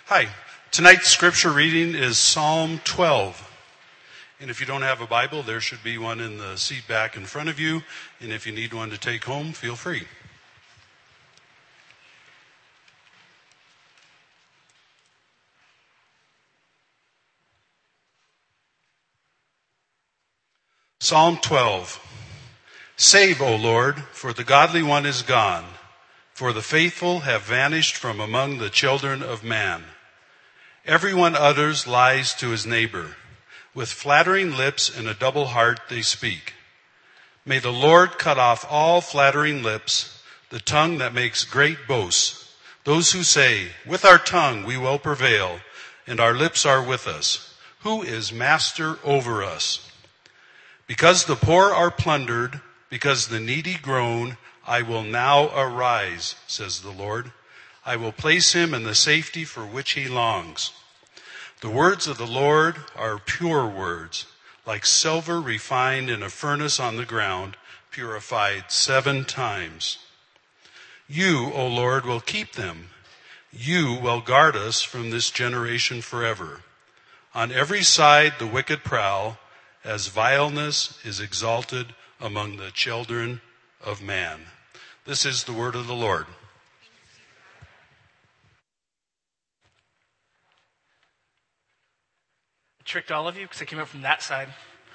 Hi. Tonight's scripture reading is Psalm 12. And if you don't have a Bible, there should be one in the seat back in front of you. And if you need one to take home, feel free. Psalm 12. Save, O Lord, for the godly one is gone, for the faithful have vanished from among the children of man. Everyone utters lies to his neighbor. With flattering lips and a double heart they speak. May the Lord cut off all flattering lips, the tongue that makes great boasts. Those who say, with our tongue we will prevail, and our lips are with us. Who is master over us? Because the poor are plundered, because the needy groan, I will now arise, says the Lord. I will place him in the safety for which he longs. The words of the Lord are pure words, like silver refined in a furnace on the ground, purified 7 times. You, O Lord, will keep them. You will guard us from this generation forever. On every side the wicked prowl, as vileness is exalted among the children of man. This is the word of the Lord. I tricked all of you because I came up from that side.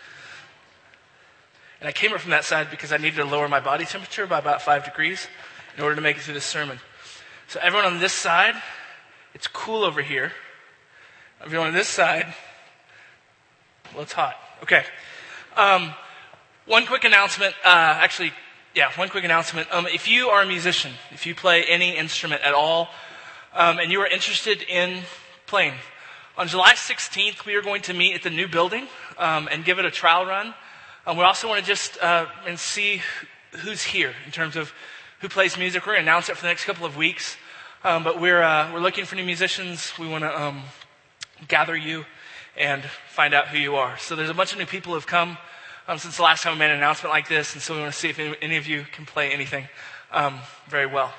And I came up from that side because I needed to lower my body temperature by about 5 degrees in order to make it through this sermon. So everyone on this side, it's cool over here. Everyone on this side, well, it's hot. Okay. One quick announcement. One quick announcement. If you are a musician, if you play any instrument at all, and you are interested in playing, on July 16th, we are going to meet at the new building and give it a trial run. We also want to just and see who's here in terms of who plays music. We're going to announce it for the next couple of weeks, but we're looking for new musicians. We want to gather you and find out who you are. So there's a bunch of new people who have come since the last time we made an announcement like this, and so we want to see if any of you can play anything very well.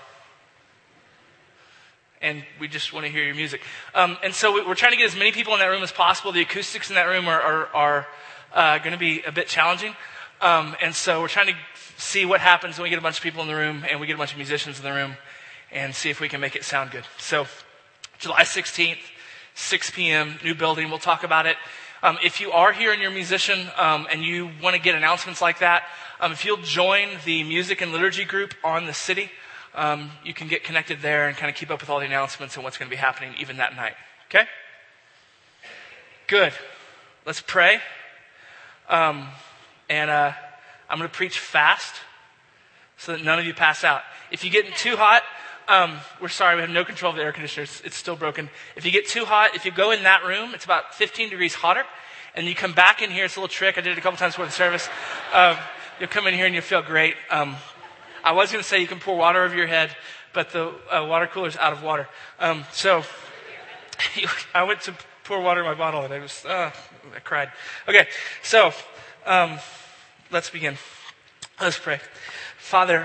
And we just want to hear your music. And so we're trying to get as many people in that room as possible. The acoustics in that room are going to be a bit challenging. And so we're trying to see what happens when we get a bunch of people in the room and we get a bunch of musicians in the room and see if we can make it sound good. So July 16th, 6 p.m., new building. We'll talk about it. If you are here and you're a musician and you want to get announcements like that, if you'll join the music and liturgy group on the city, you can get connected there and kind of keep up with all the announcements and what's going to be happening even that night. Okay? Good. Let's pray. I'm going to preach fast so that none of you pass out. If you get too hot, we're sorry, we have no control of the air conditioner. It's still broken. If you get too hot, if you go in that room, it's about 15 degrees hotter, and you come back in here, it's a little trick. I did it a couple times before the service. You'll come in here and you'll feel great. I was going to say you can pour water over your head, but the water cooler's out of water. So I went to pour water in my bottle, and I cried. Okay, so let's begin. Let's pray. Father,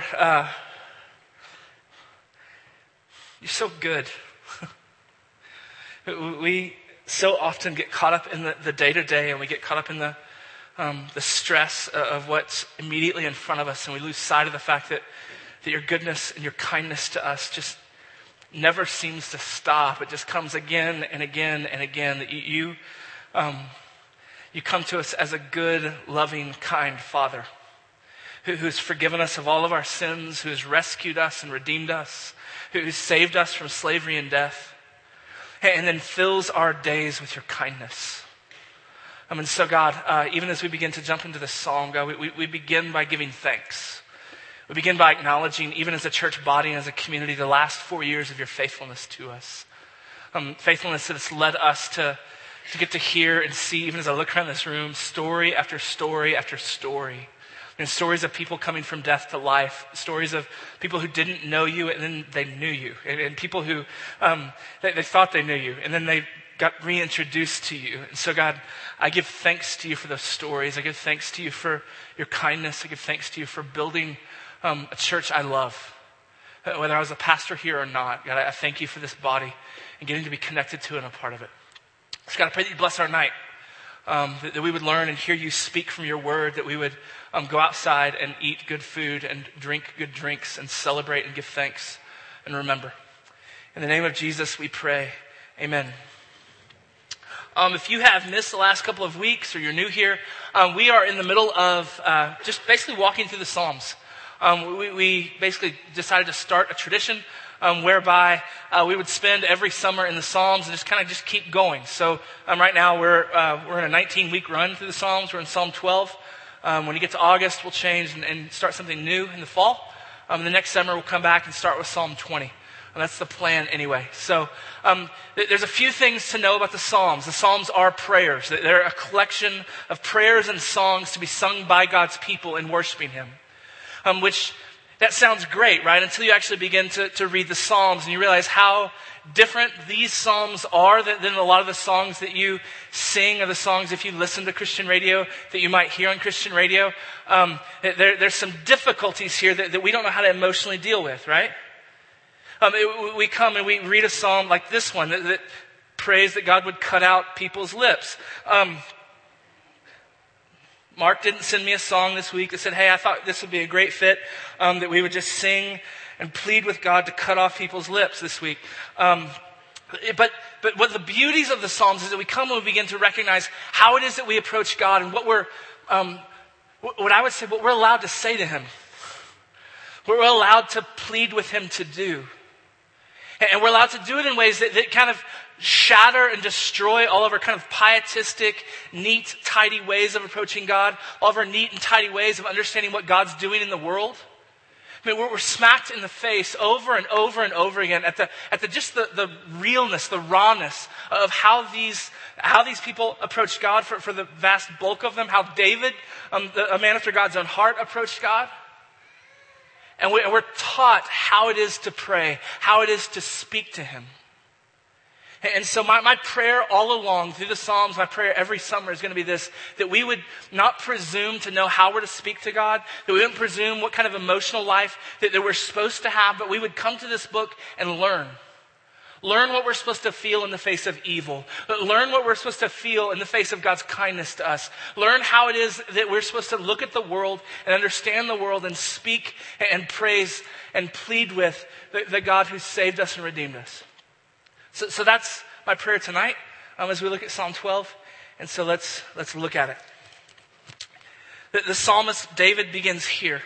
you're so good. We so often get caught up in the day-to-day, and we get caught up in the stress of what's immediately in front of us, and we lose sight of the fact that your goodness and your kindness to us just never seems to stop. It just comes again and again and again. That you come to us as a good, loving, kind Father who's forgiven us of all of our sins, who's rescued us and redeemed us, who's saved us from slavery and death, and then fills our days with your kindness. And so, God, even as we begin to jump into this psalm, God, we begin by giving thanks. We begin by acknowledging, even as a church body and as a community, the last 4 years of your faithfulness to us. Faithfulness that has led us to get to hear and see, even as I look around this room, story after story after story. And stories of people coming from death to life, stories of people who didn't know you and then they knew you, and people who they thought they knew you and then they got reintroduced to you. And so, God, I give thanks to you for those stories. I give thanks to you for your kindness. I give thanks to you for building a church I love. Whether I was a pastor here or not, God, I thank you for this body and getting to be connected to and a part of it. So God, I pray that you bless our night, that we would learn and hear you speak from your word, that we would go outside and eat good food and drink good drinks and celebrate and give thanks and remember. In the name of Jesus, we pray. Amen. If you have missed the last couple of weeks or you're new here, we are in the middle of just basically walking through the Psalms. We basically decided to start a tradition whereby we would spend every summer in the Psalms and just keep going. So right now we're in a 19-week run through the Psalms. We're in Psalm 12. When you get to August, we'll change and start something new in the fall. The next summer we'll come back and start with Psalm 20. And that's the plan anyway. So there's a few things to know about the Psalms. The Psalms are prayers. They're a collection of prayers and songs to be sung by God's people in worshiping Him. Which, that sounds great, right? Until you actually begin to read the Psalms and you realize how different these Psalms are than a lot of the songs that you sing or the songs, if you listen to Christian radio, that you might hear on Christian radio. There's some difficulties here that we don't know how to emotionally deal with, right? We come and we read a psalm like this one that prays that God would cut out people's lips. Mark didn't send me a song this week that said, hey, I thought this would be a great fit, that we would just sing and plead with God to cut off people's lips this week. But what the beauties of the Psalms is that we come and we begin to recognize how it is that we approach God and what we're allowed to say to Him. What we're allowed to plead with Him to do. And we're allowed to do it in ways that kind of shatter and destroy all of our kind of pietistic, neat, tidy ways of approaching God, all of our neat and tidy ways of understanding what God's doing in the world. I mean, we're smacked in the face over and over and over again at the realness, the rawness of how these people approach God for the vast bulk of them, how David, a man after God's own heart, approached God. And we're taught how it is to pray, how it is to speak to Him. And so my prayer all along through the Psalms, my prayer every summer is going to be this, that we would not presume to know how we're to speak to God, that we wouldn't presume what kind of emotional life that we're supposed to have, but we would come to this book and learn. Learn what we're supposed to feel in the face of evil. Learn what we're supposed to feel in the face of God's kindness to us. Learn how it is that we're supposed to look at the world and understand the world and speak and praise and plead with the God who saved us and redeemed us. So that's my prayer tonight as we look at Psalm 12. And so let's look at it. The psalmist David begins here.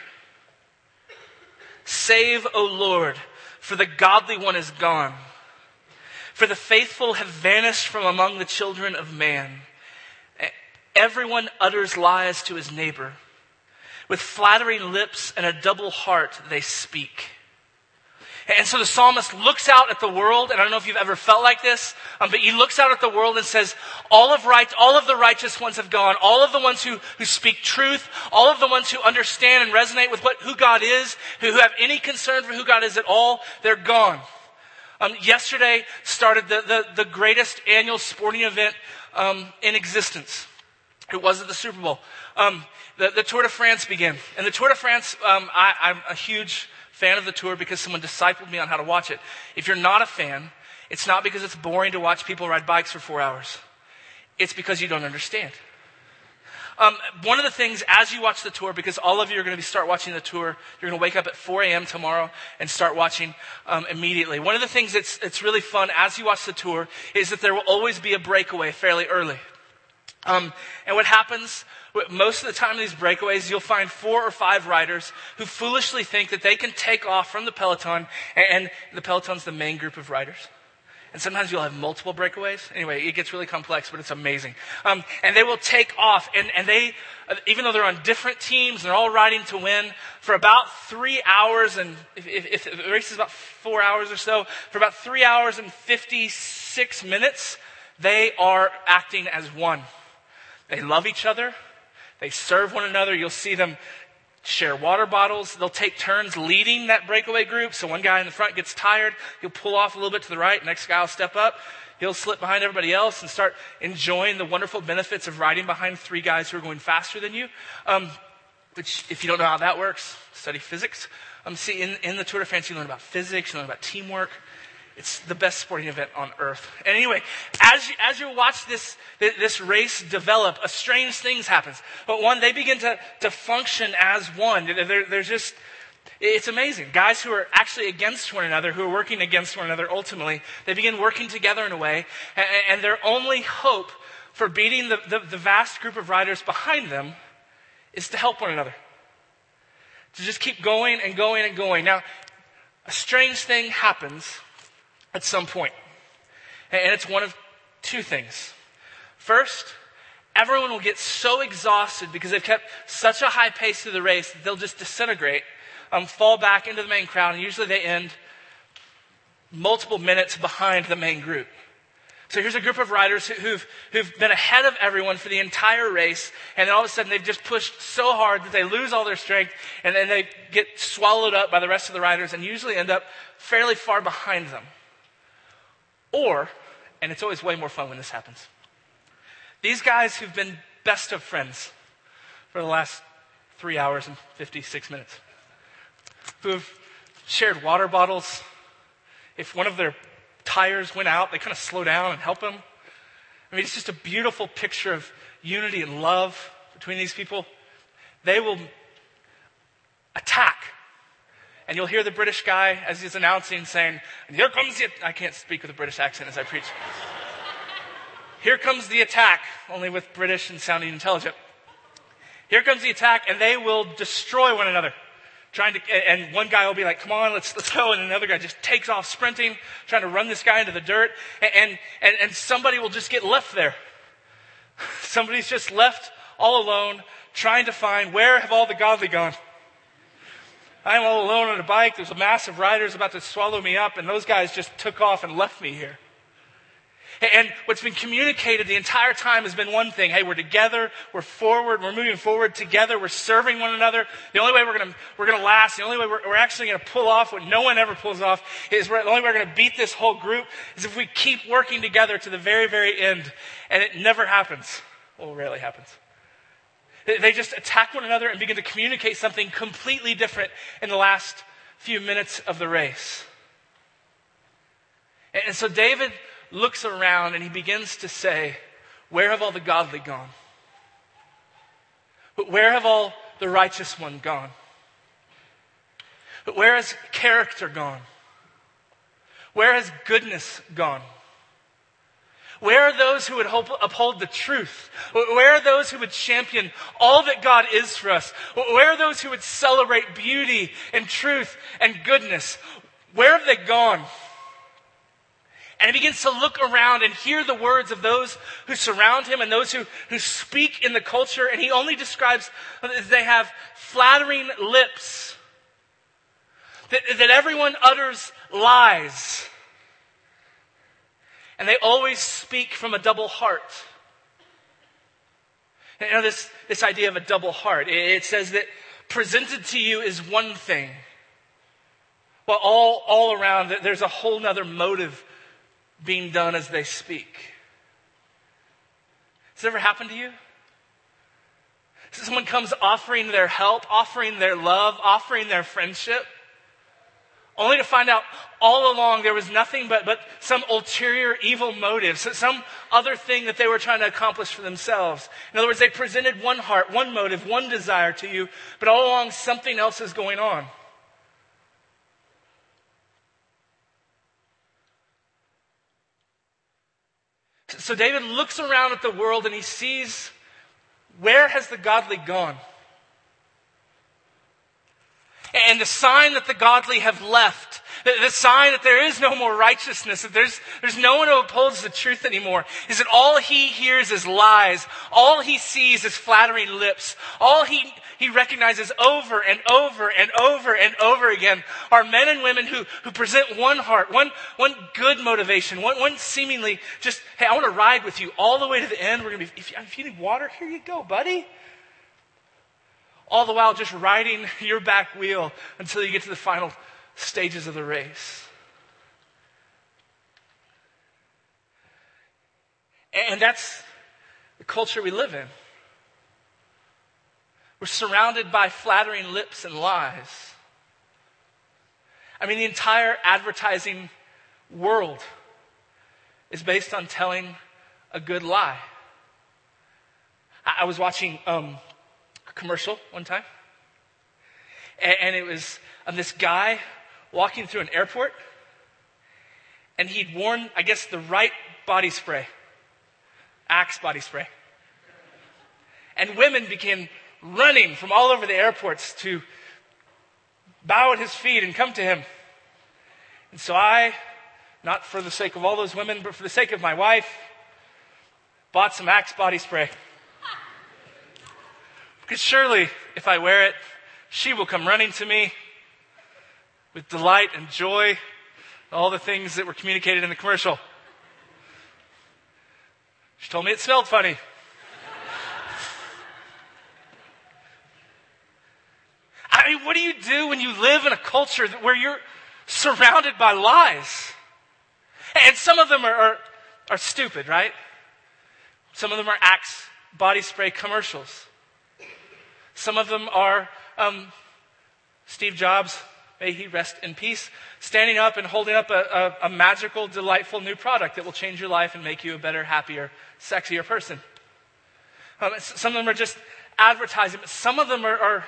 Save, O Lord, for the godly one is gone. For the faithful have vanished from among the children of man. Everyone utters lies to his neighbor. With flattering lips and a double heart they speak. And so the psalmist looks out at the world, and I don't know if you've ever felt like this, but he looks out at the world and says, all of the righteous ones have gone. All of the ones who speak truth, all of the ones who understand and resonate with who God is, who have any concern for who God is at all, they're gone. Yesterday started the greatest annual sporting event in existence. It wasn't the Super Bowl. The Tour de France began. And the Tour de France, I'm a huge fan of the Tour because someone discipled me on how to watch it. If you're not a fan, it's not because it's boring to watch people ride bikes for 4 hours. It's because you don't understand. One of the things as you watch the tour, because all of you are going to start watching the tour, you're going to wake up at 4 a.m. tomorrow and start watching immediately. One of the things that's really fun as you watch the tour is that there will always be a breakaway fairly early. And what happens most of the time in these breakaways, you'll find 4 or 5 riders who foolishly think that they can take off from the peloton, and the peloton's the main group of riders. And sometimes you'll have multiple breakaways. Anyway, it gets really complex, but it's amazing. And they will take off, and they, even though they're on different teams, and they're all riding to win, for about 3 hours, and if the race is about 4 hours or so, for about 3 hours and 56 minutes, they are acting as one. They love each other. They serve one another. You'll see them share water bottles. They'll take turns leading that breakaway group. So one guy in the front gets tired. He'll pull off a little bit to the right. Next guy will step up. He'll slip behind everybody else and start enjoying the wonderful benefits of riding behind 3 guys who are going faster than you. Which, if you don't know how that works, study physics. See, in the Tour de France, you learn about physics, you learn about teamwork. It's the best sporting event on earth. And anyway, as you watch this race develop, a strange things happens. But one, they begin to function as one. They're just, it's amazing. Guys who are actually against one another, who are working against one another ultimately, they begin working together in a way. And their only hope for beating the vast group of riders behind them is to help one another. To just keep going and going and going. Now, a strange thing happens at some point. And it's one of two things. First, everyone will get so exhausted because they've kept such a high pace through the race that they'll just disintegrate, fall back into the main crowd, and usually they end multiple minutes behind the main group. So here's a group of riders who've been ahead of everyone for the entire race, and then all of a sudden they've just pushed so hard that they lose all their strength, and then they get swallowed up by the rest of the riders and usually end up fairly far behind them. Or, and it's always way more fun when this happens, these guys who've been best of friends for the last 3 hours and 56 minutes, who've shared water bottles, if one of their tires went out, they kind of slow down and help them. I mean, it's just a beautiful picture of unity and love between these people. They will attack. And you'll hear the British guy, as he's announcing, saying, "Here comes the..." I can't speak with a British accent as I preach. "Here comes the attack," only with British and sounding intelligent. "Here comes the attack," and they will destroy one another. And one guy will be like, "Come on, let's go," and another guy just takes off sprinting, trying to run this guy into the dirt, and somebody will just get left there. Somebody's just left all alone, trying to find, where have all the godly gone? I'm all alone on a bike. There's a mass of riders about to swallow me up, and those guys just took off and left me here. And what's been communicated the entire time has been one thing. Hey, we're together. We're forward. We're moving forward together. We're serving one another. The only way we're gonna last, the only way we're actually going to pull off what no one ever pulls off, is the only way we're going to beat this whole group is if we keep working together to the very, very end. And it never happens. Well, rarely happens. They just attack one another and begin to communicate something completely different in the last few minutes of the race. And so David looks around and he begins to say, where have all the godly gone? But where have all the righteous one gone? But where has character gone? Where has goodness gone? Where are those who would uphold the truth? Where are those who would champion all that God is for us? Where are those who would celebrate beauty and truth and goodness? Where have they gone? And he begins to look around and hear the words of those who surround him and those who speak in the culture. And he only describes that they have flattering lips, that everyone utters lies. And they always speak from a double heart. And you know this idea of a double heart. It says that presented to you is one thing, while all around there's a whole nother motive being done as they speak. Has it ever happened to you? Someone comes offering their help, offering their love, offering their friendship, only to find out all along there was nothing but some ulterior evil motive, some other thing that they were trying to accomplish for themselves. In other words, they presented one heart, one motive, one desire to you, but all along something else is going on. So David looks around at the world and he sees, where has the godly gone? And the sign that the godly have left, the sign that there is no more righteousness, that there's no one who upholds the truth anymore, is that all he hears is lies. All he sees is flattering lips. All he recognizes over and over and over and over again are men and women who present one heart, one good motivation, one seemingly just, hey, I want to ride with you all the way to the end. We're going to be, if you need water, here you go, buddy. All the while just riding your back wheel until you get to the final stages of the race. And that's the culture we live in. We're surrounded by flattering lips and lies. I mean, the entire advertising world is based on telling a good lie. I was watching a commercial one time, and it was this guy walking through an airport, and he'd worn, I guess, the right body spray, Axe body spray. And women began running from all over the airports to bow at his feet and come to him. And so I, not for the sake of all those women, but for the sake of my wife, bought some Axe body spray. Because surely, if I wear it, she will come running to me with delight and joy, all the things that were communicated in the commercial. She told me it smelled funny. I mean, what do you do when you live in a culture where you're surrounded by lies? And some of them are stupid, right? Some of them are Axe body spray commercials. Some of them are Steve Jobs, may he rest in peace, standing up and holding up a magical, delightful new product that will change your life and make you a better, happier, sexier person. Some of them are just advertising, but some of them are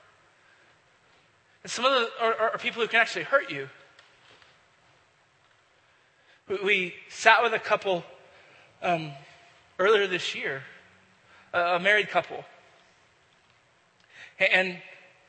people who can actually hurt you. We sat with a couple earlier this year, a married couple. And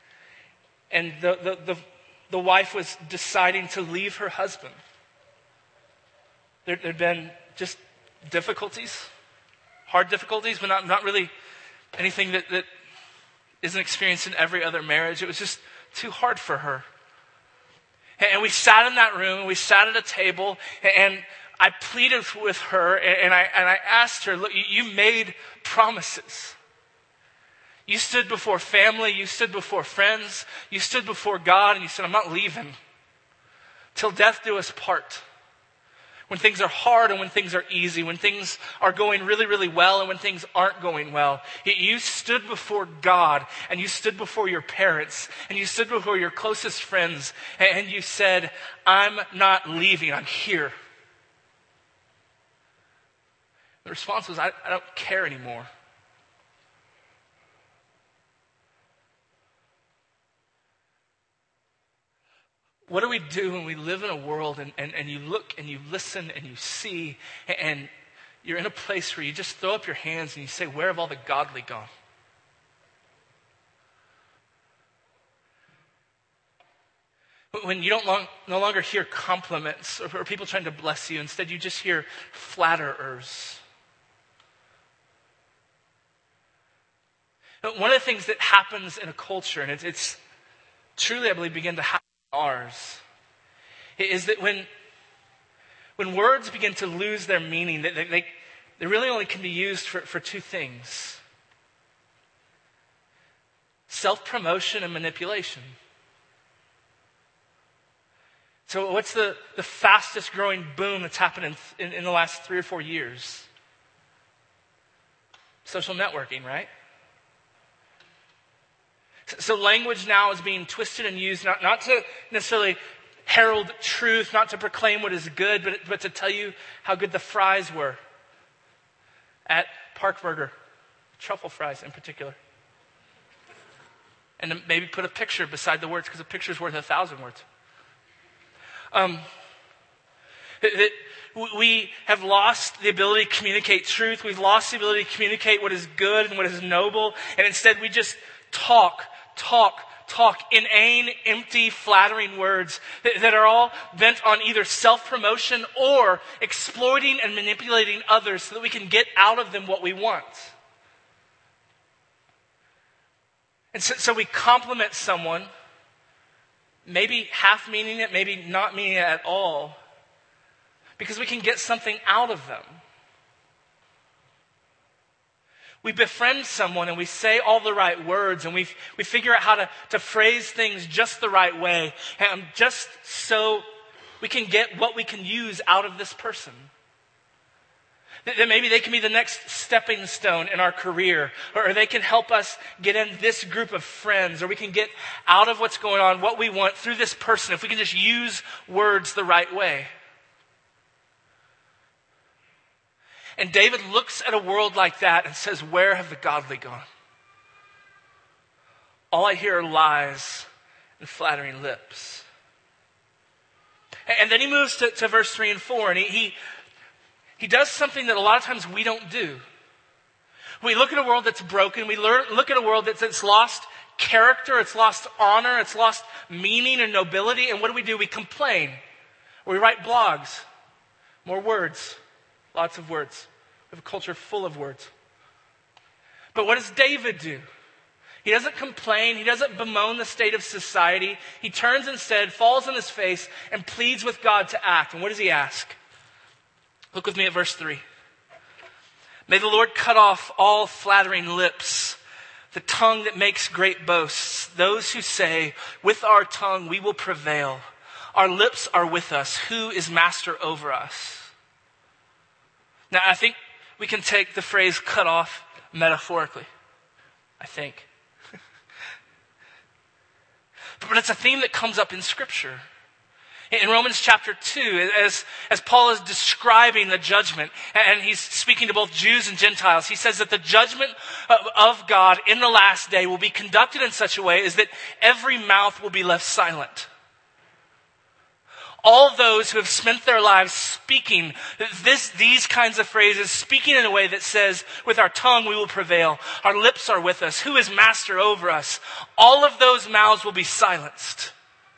the wife was deciding to leave her husband. There'd been just difficulties, hard difficulties, but not really anything that isn't experienced in every other marriage. It was just too hard for her. And we sat in that room, we sat at a table, and I pleaded with her, and I asked her, look, you made promises. You stood before family, you stood before friends, you stood before God, and you said, I'm not leaving till death do us part. When things are hard and when things are easy, when things are going really, really well and when things aren't going well. You stood before God, and you stood before your parents, and you stood before your closest friends, and you said, I'm not leaving, I'm here. The response was, I don't care anymore. What do we do when we live in a world and you look and you listen and you see and you're in a place where you just throw up your hands and you say, where have all the godly gone? When you no longer hear compliments or people trying to bless you, instead you just hear flatterers. One of the things that happens in a culture, and it's truly, I believe, begin to happen in ours, is that when words begin to lose their meaning, they really only can be used for two things: self-promotion and manipulation. So what's the fastest growing boom that's happened in the last 3 or 4 years? Social networking, right? So language now is being twisted and used not to necessarily herald truth, not to proclaim what is good, but to tell you how good the fries were at Park Burger, truffle fries in particular. And to maybe put a picture beside the words, because a picture is worth 1,000 words. We have lost the ability to communicate truth. We've lost the ability to communicate what is good and what is noble. And instead we just talk inane, empty, flattering words that are all bent on either self-promotion or exploiting and manipulating others so that we can get out of them what we want. And so we compliment someone, maybe half meaning it, maybe not meaning it at all, because we can get something out of them. We befriend someone and we say all the right words, and we figure out how to phrase things just the right way, and just so we can get what we can use out of this person. That maybe they can be the next stepping stone in our career, or they can help us get in this group of friends, or we can get out of what's going on what we want through this person if we can just use words the right way. And David looks at a world like that and says, where have the godly gone? All I hear are lies and flattering lips. And then he moves to verse 3 and 4, and he does something that a lot of times we don't do. We look at a world that's broken. We look at a world that's lost character, it's lost honor, it's lost meaning and nobility. And what do? We complain. We write blogs. More words. Lots of words. We have a culture full of words. But what does David do? He doesn't complain. He doesn't bemoan the state of society. He turns instead, falls on his face, and pleads with God to act. And what does he ask? Look with me at verse 3. May the Lord cut off all flattering lips, the tongue that makes great boasts, those who say, with our tongue we will prevail. Our lips are with us. Who is master over us? Now, I think we can take the phrase cut off metaphorically. I think. But it's a theme that comes up in Scripture. In Romans chapter 2, as Paul is describing the judgment, and he's speaking to both Jews and Gentiles, he says that the judgment of God in the last day will be conducted in such a way as that every mouth will be left silent. All those who have spent their lives speaking these kinds of phrases, speaking in a way that says, with our tongue we will prevail, our lips are with us, who is master over us, all of those mouths will be silenced.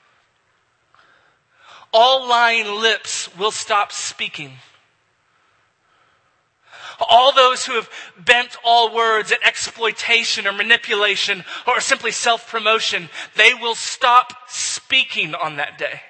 All lying lips will stop speaking. All those who have bent all words at exploitation or manipulation or simply self-promotion, they will stop speaking on that day.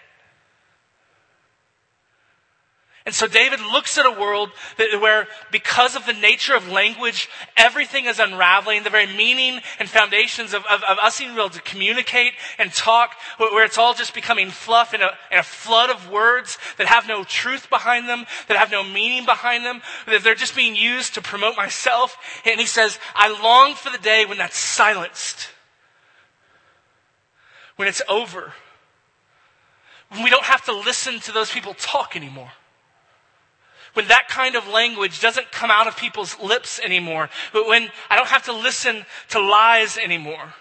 And so David looks at a world where, because of the nature of language, everything is unraveling. The very meaning and foundations of us being able to communicate and talk, where it's all just becoming fluff in a flood of words that have no truth behind them, that have no meaning behind them, that they're just being used to promote myself. And he says, I long for the day when that's silenced, when it's over, when we don't have to listen to those people talk anymore. When that kind of language doesn't come out of people's lips anymore. But when I don't have to listen to lies anymore.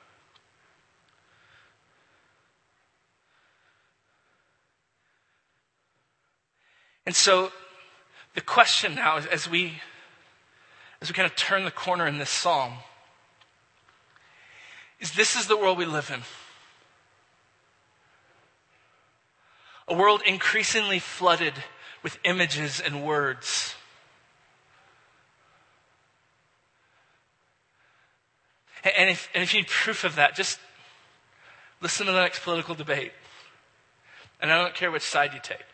And so the question now is, as we kind of turn the corner in this psalm, is this is the world we live in. A world increasingly flooded with images and words. And if you need proof of that, just listen to the next political debate. And I don't care which side you take.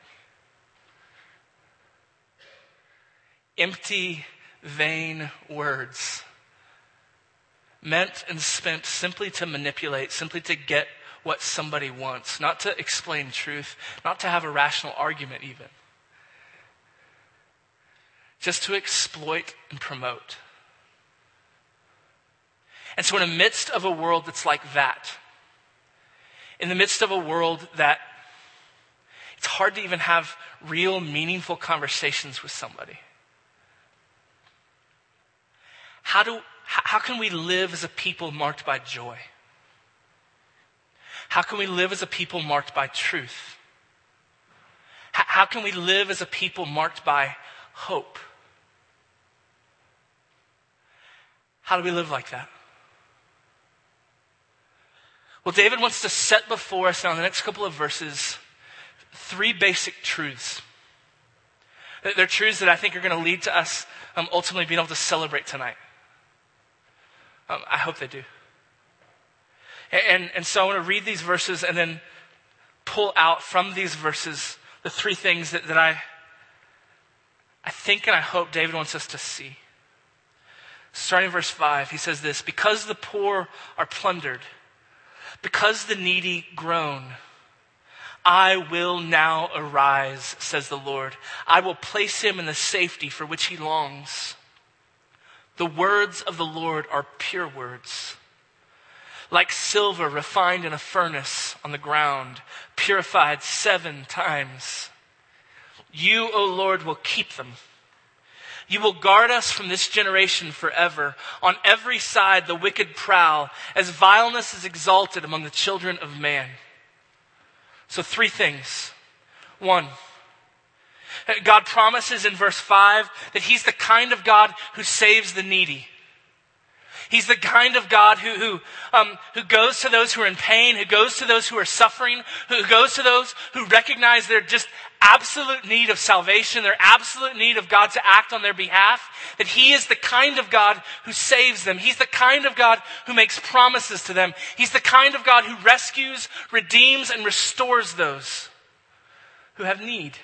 Empty, vain words. Meant and spent simply to manipulate, simply to get what somebody wants. Not to explain truth, not to have a rational argument even. Just to exploit and promote. And so in the midst of a world that's like that, in the midst of a world that it's hard to even have real, meaningful conversations with somebody, how can we live as a people marked by joy? How can we live as a people marked by truth? How can we live as a people marked by hope? How do we live like that? Well, David wants to set before us now in the next couple of verses 3 basic truths. They're truths that I think are going to lead to us ultimately being able to celebrate tonight. I hope they do. And so I want to read these verses and then pull out from these verses the 3 things that I think and I hope David wants us to see. Starting in verse 5, he says this: because the poor are plundered, because the needy groan, I will now arise, says the Lord. I will place him in the safety for which he longs. The words of the Lord are pure words, like silver refined in a furnace on the ground, purified 7 times. You, O Lord, will keep them. You will guard us from this generation forever. On every side the wicked prowl, as vileness is exalted among the children of man. So 3 things. 1, God promises in verse 5 that he's the kind of God who saves the needy. He's the kind of God who goes to those who are in pain, who goes to those who are suffering, who goes to those who recognize their just absolute need of salvation, their absolute need of God to act on their behalf. That he is the kind of God who saves them. He's the kind of God who makes promises to them. He's the kind of God who rescues, redeems, and restores those who have need.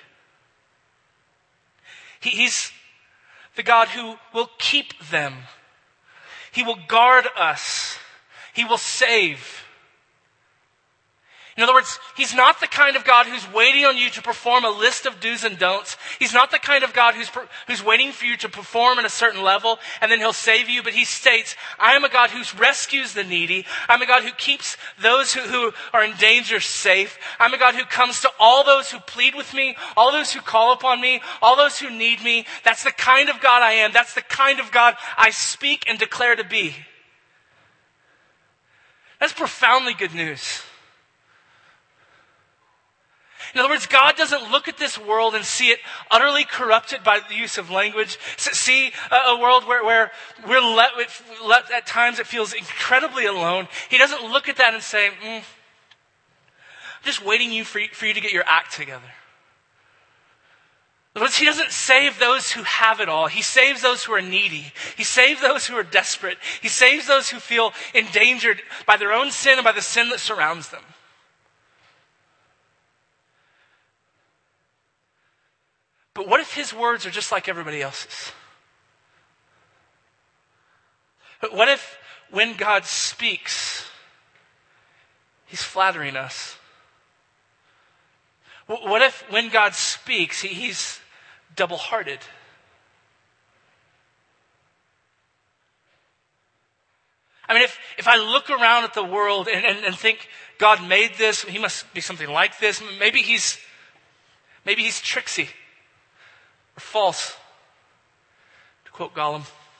He's the God who will keep them. He will guard us. He will save. In other words, he's not the kind of God who's waiting on you to perform a list of do's and don'ts. He's not the kind of God who's waiting for you to perform at a certain level and then he'll save you. But he states, I am a God who rescues the needy. I'm a God who keeps those who are in danger safe. I'm a God who comes to all those who plead with me, all those who call upon me, all those who need me. That's the kind of God I am. That's the kind of God I speak and declare to be. That's profoundly good news. In other words, God doesn't look at this world and see it utterly corrupted by the use of language. See a world where we're let at times it feels incredibly alone. He doesn't look at that and say, I'm just waiting for you to get your act together. In other words, he doesn't save those who have it all. He saves those who are needy. He saves those who are desperate. He saves those who feel endangered by their own sin and by the sin that surrounds them. But what if his words are just like everybody else's? But what if when God speaks, he's flattering us? What if when God speaks, he's double-hearted? I mean, if I look around at the world and think God made this, he must be something like this. Maybe he's tricksy. Or false, to quote Gollum.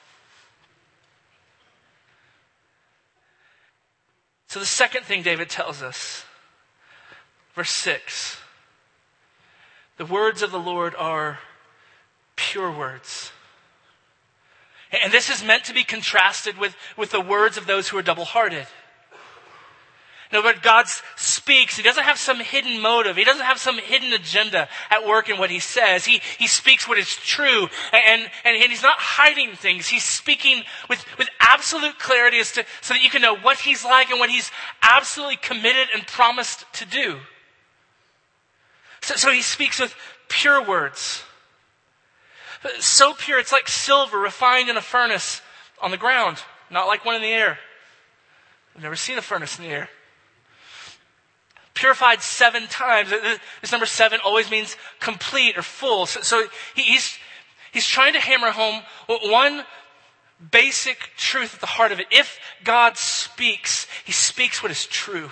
So the second thing David tells us, verse 6, the words of the Lord are pure words. And this is meant to be contrasted with the words of those who are double-hearted. No, but God speaks. He doesn't have some hidden motive. He doesn't have some hidden agenda at work in what he says. He speaks what is true. And he's not hiding things. He's speaking with absolute clarity so that you can know what he's like and what he's absolutely committed and promised to do. So he speaks with pure words. So pure, it's like silver refined in a furnace on the ground, not like one in the air. I've never seen a furnace in the air. Purified 7 times. This number 7 always means complete or full. So he's trying to hammer home one basic truth at the heart of it. If God speaks, he speaks what is true.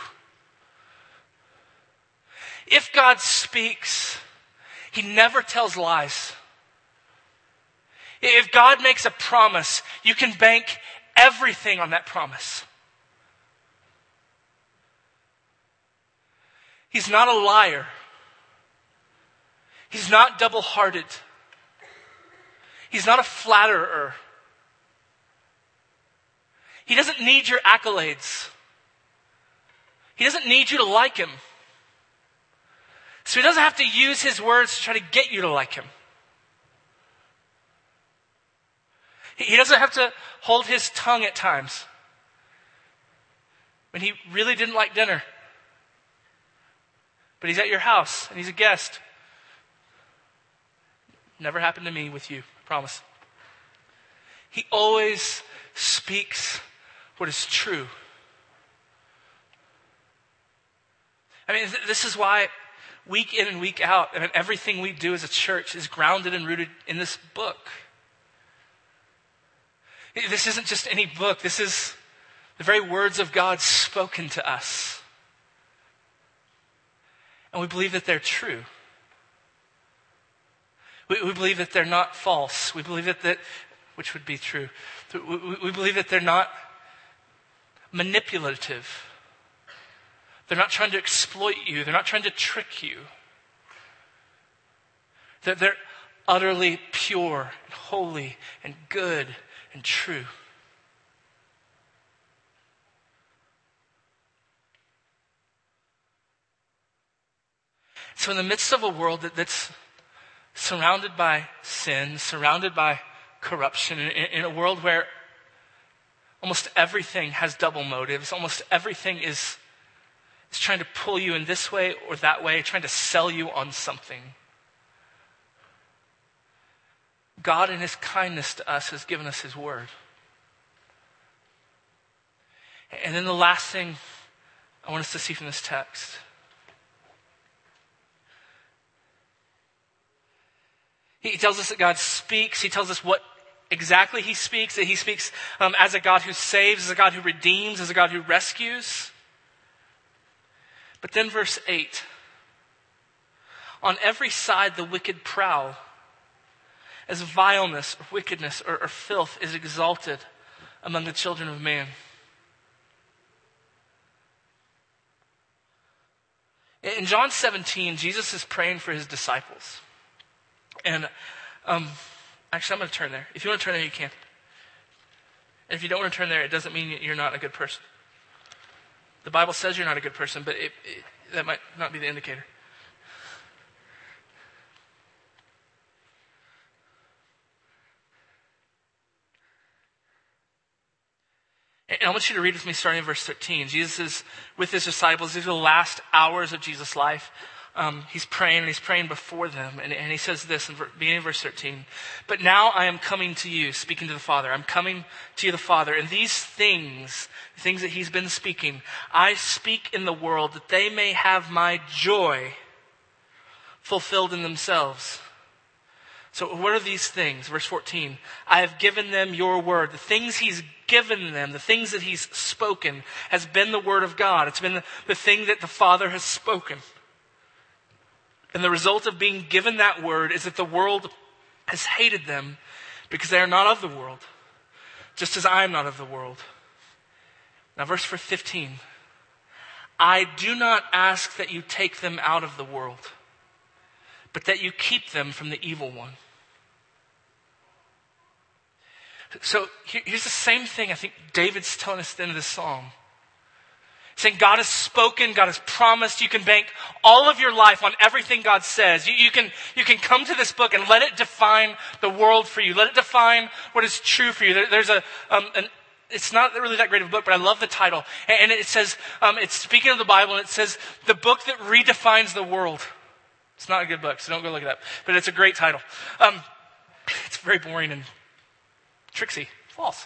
If God speaks, he never tells lies. If God makes a promise, you can bank everything on that promise. He's not a liar. He's not double-hearted. He's not a flatterer. He doesn't need your accolades. He doesn't need you to like him. So he doesn't have to use his words to try to get you to like him. He doesn't have to hold his tongue at times when he really didn't like dinner. But he's at your house and he's a guest. Never happened to me with you, I promise. He always speaks what is true. I mean, this is why week in and week out, and everything we do as a church is grounded and rooted in this book. This isn't just any book. This is the very words of God spoken to us. And we believe that they're true. We believe that they're not false. We believe that which would be true. We believe that they're not manipulative. They're not trying to exploit you. They're not trying to trick you. That they're utterly pure and holy and good and true. So in the midst of a world that's surrounded by sin, surrounded by corruption, in a world where almost everything has double motives, almost everything is trying to pull you in this way or that way, trying to sell you on something, God in his kindness to us has given us his word. And then the last thing I want us to see from this text. He tells us that God speaks. He tells us what exactly he speaks. That he speaks as a God who saves, as a God who redeems, as a God who rescues. But then verse 8. On every side the wicked prowl, as vileness or wickedness or filth is exalted among the children of man. In John 17, Jesus is praying for his disciples. And actually, I'm going to turn there. If you want to turn there, you can. And if you don't want to turn there, it doesn't mean you're not a good person. The Bible says you're not a good person, but that might not be the indicator. And I want you to read with me starting in verse 13. Jesus is with his disciples. These are the last hours of Jesus' life. He's praying, and he's praying before them. And he says this in beginning of verse 13. But now I am coming to you, speaking to the Father. I'm coming to you, the Father. And these things, the things that he's been speaking, I speak in the world that they may have my joy fulfilled in themselves. So what are these things? Verse 14. I have given them your word. The things he's given them, the things that he's spoken, has been the word of God. It's been the thing that the Father has spoken. And the result of being given that word is that the world has hated them because they are not of the world, just as I am not of the world. Now verse 15. I do not ask that you take them out of the world, but that you keep them from the evil one. So here's the same thing I think David's telling us at the end of this psalm. Saying God has spoken, God has promised. You can bank all of your life on everything God says. You can come to this book and let it define the world for you. Let it define what is true for you. There's it's not really that great of a book, but I love the title. And it says, it's speaking of the Bible, and it says, the book that redefines the world. It's not a good book, so don't go look it up. But it's a great title. It's very boring and tricksy. False.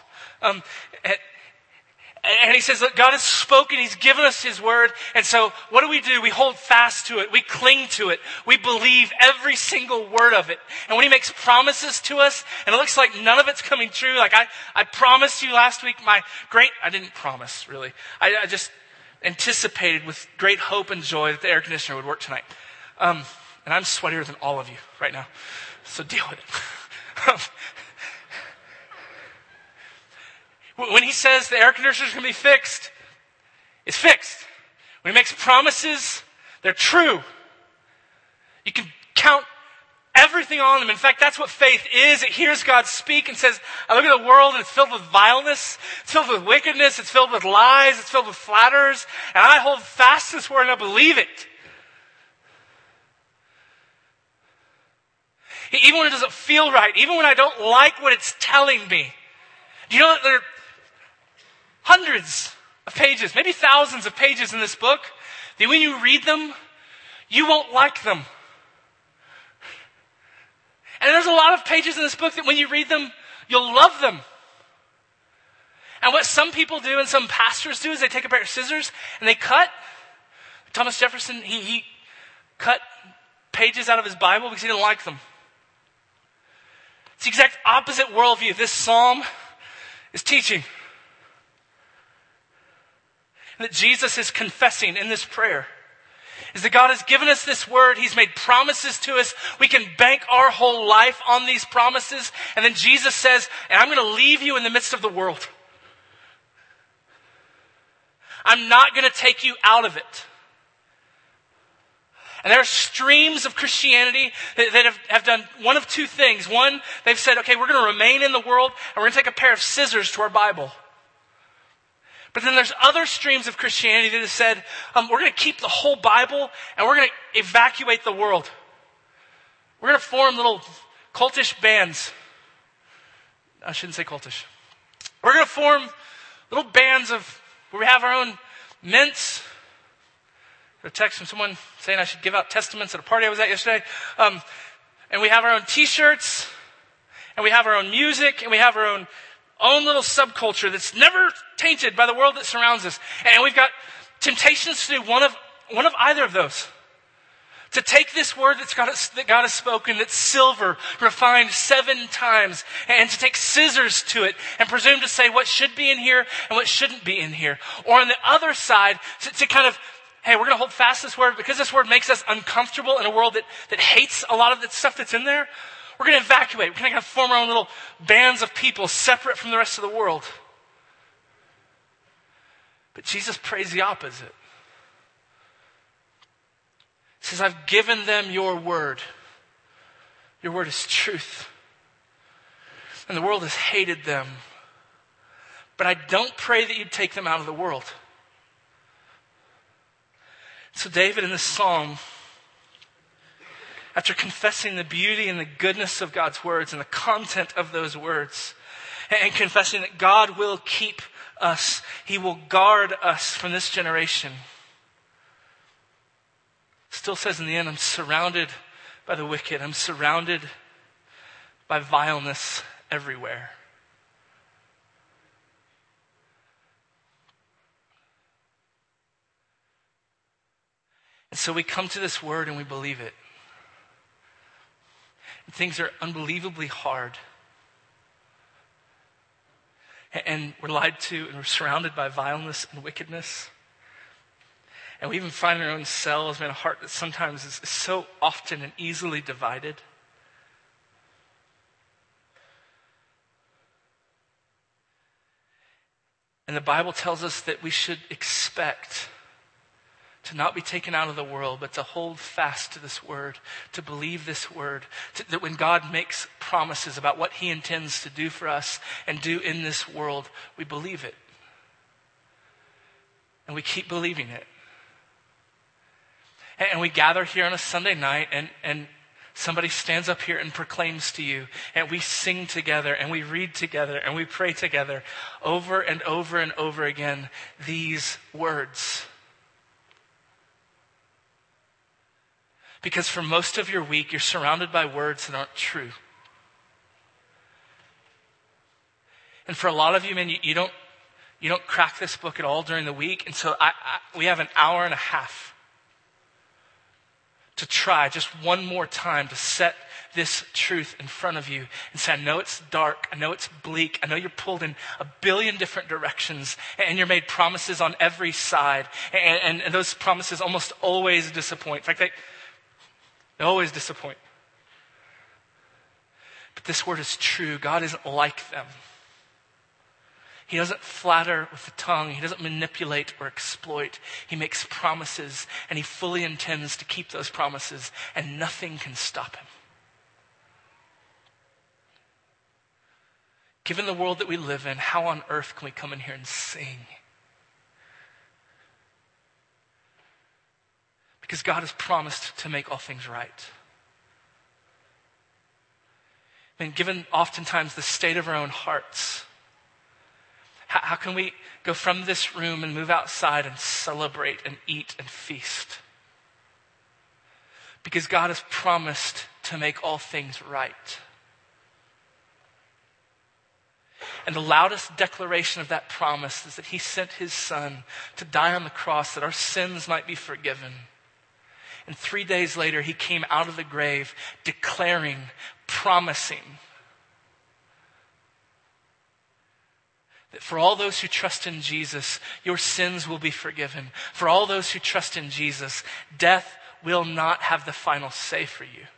And he says, look, God has spoken. He's given us his word. And so what do? We hold fast to it. We cling to it. We believe every single word of it. And when he makes promises to us, and it looks like none of it's coming true, like I promised you last week I didn't promise, really. I just anticipated with great hope and joy that the air conditioner would work tonight. And I'm sweatier than all of you right now. So deal with it. When he says the air conditioner is going to be fixed, it's fixed. When he makes promises, they're true. You can count everything on them. In fact, that's what faith is. It hears God speak and says, I look at the world and it's filled with vileness, it's filled with wickedness, it's filled with lies, it's filled with flatterers, and I hold fast to this word and I believe it. Even when it doesn't feel right, even when I don't like what it's telling me. Do you know that there are hundreds of pages, maybe thousands of pages in this book, that when you read them, you won't like them. And there's a lot of pages in this book that when you read them, you'll love them. And what some people do and some pastors do is they take a pair of scissors and they cut. Thomas Jefferson, he cut pages out of his Bible because he didn't like them. It's the exact opposite worldview this psalm is teaching. That Jesus is confessing in this prayer. is that God has given us this word. He's made promises to us. We can bank our whole life on these promises. And then Jesus says, and I'm going to leave you in the midst of the world. I'm not going to take you out of it. And there are streams of Christianity that have done one of two things. One, they've said, okay, we're going to remain in the world and we're going to take a pair of scissors to our Bible. But then there's other streams of Christianity that have said, we're going to keep the whole Bible and we're going to evacuate the world. We're going to form little cultish bands. I shouldn't say cultish. We're going to form little bands where we have our own mints. A text from someone saying I should give out testaments at a party I was at yesterday. And we have our own t-shirts, and we have our own music, and we have our own little subculture that's never tainted by the world that surrounds us. And we've got temptations to do one of either of those. To take this word that God has spoken, that's silver, refined 7 times, and to take scissors to it and presume to say what should be in here and what shouldn't be in here. Or on the other side, to kind of, hey, we're going to hold fast this word because this word makes us uncomfortable in a world that hates a lot of the stuff that's in there. We're going to evacuate. We're going to form our own little bands of people separate from the rest of the world. But Jesus prays the opposite. He says, I've given them your word. Your word is truth. And the world has hated them. But I don't pray that you'd take them out of the world. So David in this psalm, after confessing the beauty and the goodness of God's words and the content of those words, and confessing that God will keep us, He will guard us from this generation, still says in the end, I'm surrounded by the wicked. I'm surrounded by vileness everywhere. And so we come to this word and we believe it. And things are unbelievably hard. And we're lied to and we're surrounded by vileness and wickedness. And we even find in our own selves, a heart that sometimes is so often and easily divided. And the Bible tells us that we should expect to not be taken out of the world, but to hold fast to this word, to believe this word, that when God makes promises about what He intends to do for us and do in this world, we believe it. And we keep believing it. And we gather here on a Sunday night and somebody stands up here and proclaims to you, and we sing together and we read together and we pray together over and over and over again these words. Because for most of your week, you're surrounded by words that aren't true. And for a lot of you, man, you don't crack this book at all during the week. And so we have an hour and a half to try just one more time to set this truth in front of you and say, I know it's dark, I know it's bleak, I know you're pulled in a billion different directions and you're made promises on every side. And those promises almost always disappoint. In fact, they always disappoint. But this word is true. God isn't like them. He doesn't flatter with the tongue. He doesn't manipulate or exploit. He makes promises, and He fully intends to keep those promises, and nothing can stop Him. Given the world that we live in, how on earth can we come in here and sing? Because God has promised to make all things right. And given oftentimes the state of our own hearts, how can we go from this room and move outside and celebrate and eat and feast? Because God has promised to make all things right. And the loudest declaration of that promise is that He sent His Son to die on the cross that our sins might be forgiven. And 3 days later, He came out of the grave declaring, promising That for all those who trust in Jesus, your sins will be forgiven. For all those who trust in Jesus, death will not have the final say for you.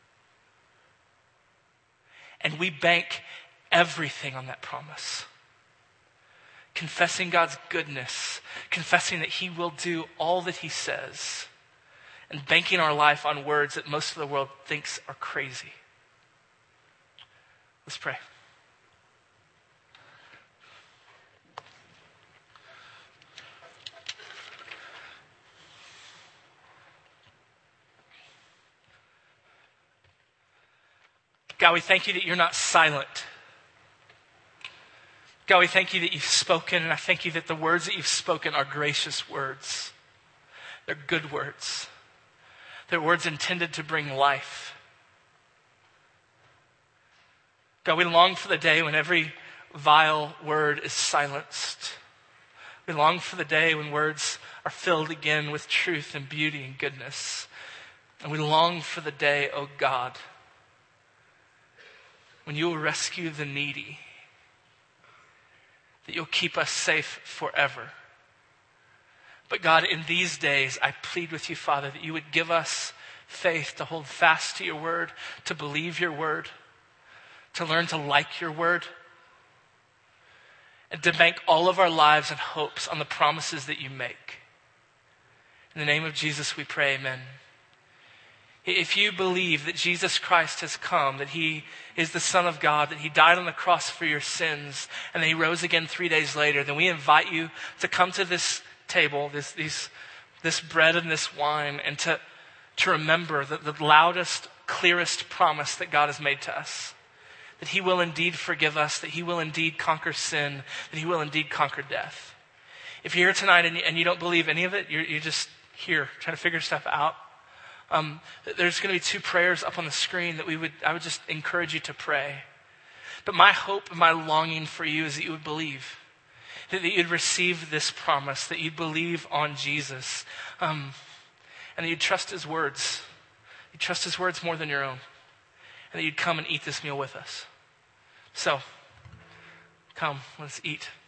And we bank everything on that promise. Confessing God's goodness, confessing that he will do all that he says, and banking our life on words that most of the world thinks are crazy. Let's pray. God, we thank you that you're not silent. God, we thank you that you've spoken, and I thank you that the words that you've spoken are gracious words. They're good words. They're words intended to bring life. God, we long for the day when every vile word is silenced. We long for the day when words are filled again with truth and beauty and goodness. And we long for the day, oh God, when you will rescue the needy, that you'll keep us safe forever. But God, in these days, I plead with you, Father, that you would give us faith to hold fast to your word, to believe your word, to learn to like your word, and to bank all of our lives and hopes on the promises that you make. In the name of Jesus, we pray, amen. If you believe that Jesus Christ has come, that he is the Son of God, that he died on the cross for your sins, and that he rose again 3 days later, then we invite you to come to this table, this bread and this wine, and to remember the loudest, clearest promise that God has made to us. That he will indeed forgive us, that he will indeed conquer sin, that he will indeed conquer death. If you're here tonight and you don't believe any of it, you're just here trying to figure stuff out. There's going to be 2 prayers up on the screen that I would just encourage you to pray. But my hope and my longing for you is that you would believe, that you'd receive this promise, that you'd believe on Jesus, and that you'd trust his words. You'd trust his words more than your own, and that you'd come and eat this meal with us. So, come, let's eat.